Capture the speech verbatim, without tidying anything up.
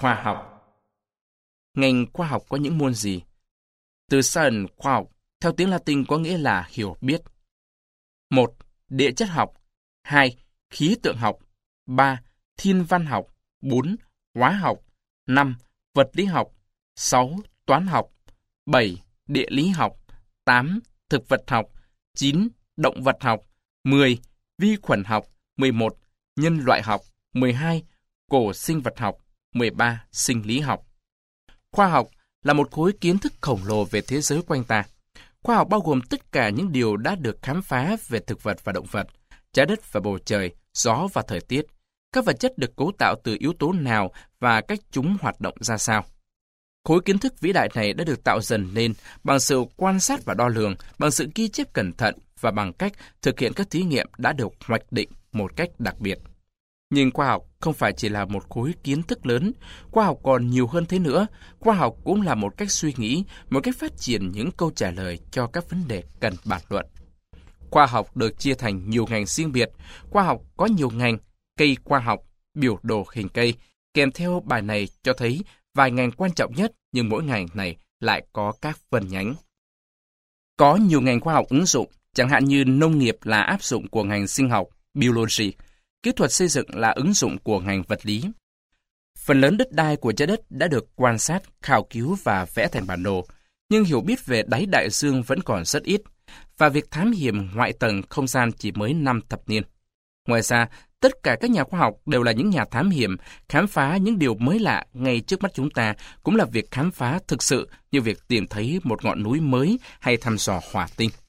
Khoa học. Ngành khoa học có những môn gì? Từ science, khoa học, theo tiếng Latin có nghĩa là hiểu biết. một. Địa chất học. hai. Khí tượng học. ba. Thiên văn học. bốn. Hóa học. năm. Vật lý học. sáu. Toán học. bảy. Địa lý học. tám. Thực vật học. chín. Động vật học. mười. Vi khuẩn học. mười một. Nhân loại học. mười hai. Cổ sinh vật học. mười ba. Sinh lý học. Khoa học là một khối kiến thức khổng lồ về thế giới quanh ta. Khoa học bao gồm tất cả những điều đã được khám phá về thực vật và động vật, trái đất và bầu trời, gió và thời tiết, các vật chất được cấu tạo từ yếu tố nào và cách chúng hoạt động ra sao. Khối kiến thức vĩ đại này đã được tạo dần nên bằng sự quan sát và đo lường, bằng sự ghi chép cẩn thận và bằng cách thực hiện các thí nghiệm đã được hoạch định một cách đặc biệt. Nhưng khoa học không phải chỉ là một khối kiến thức lớn, khoa học còn nhiều hơn thế nữa. Khoa học cũng là một cách suy nghĩ, một cách phát triển những câu trả lời cho các vấn đề cần bàn luận. Khoa học được chia thành nhiều ngành riêng biệt. Khoa học có nhiều ngành: cây khoa học, biểu đồ hình cây. Kèm theo bài này cho thấy vài ngành quan trọng nhất, nhưng mỗi ngành này lại có các phân nhánh. Có nhiều ngành khoa học ứng dụng, chẳng hạn như nông nghiệp là áp dụng của ngành sinh học, biology. Kỹ thuật xây dựng là ứng dụng của ngành vật lý. Phần lớn đất đai của trái đất đã được quan sát, khảo cứu và vẽ thành bản đồ, nhưng hiểu biết về đáy đại dương vẫn còn rất ít, và việc thám hiểm ngoại tầng không gian chỉ mới năm thập niên. Ngoài ra, tất cả các nhà khoa học đều là những nhà thám hiểm, khám phá những điều mới lạ ngay trước mắt chúng ta cũng là việc khám phá thực sự, như việc tìm thấy một ngọn núi mới hay thăm dò hỏa tinh.